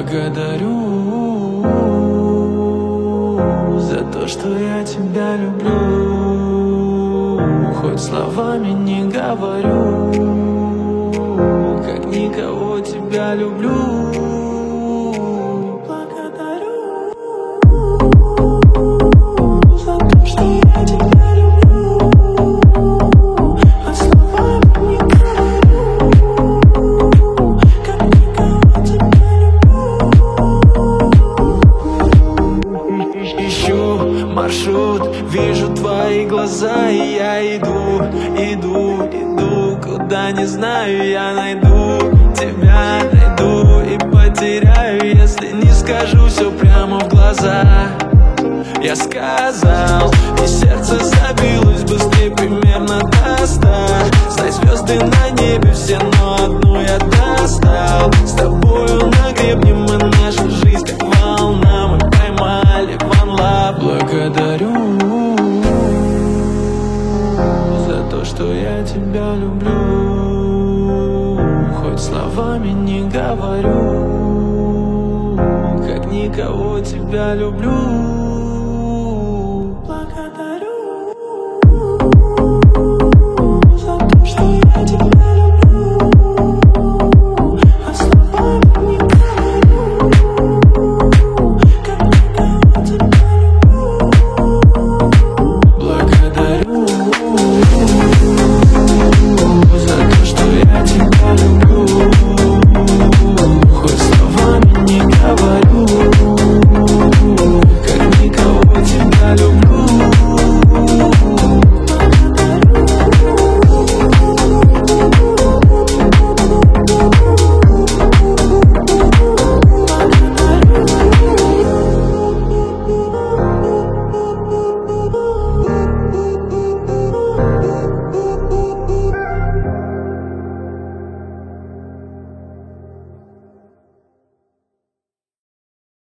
Благодарю за то, что я тебя люблю. Хоть словами не говорю, как никого тебя люблю. Маршрут, вижу твои глаза, и я иду, куда не знаю, я найду тебя, найду и потеряю, если не скажу все прямо в глаза. Я сказал, и сердце забилось быстрее примерно до 100. Знай, звезды на небе все, но одну я достал. С тобою на гребне мы наша жизнь как волна, мы поймали one love. Благодарю за то, что я тебя люблю. Хоть словами не говорю, как никого тебя люблю.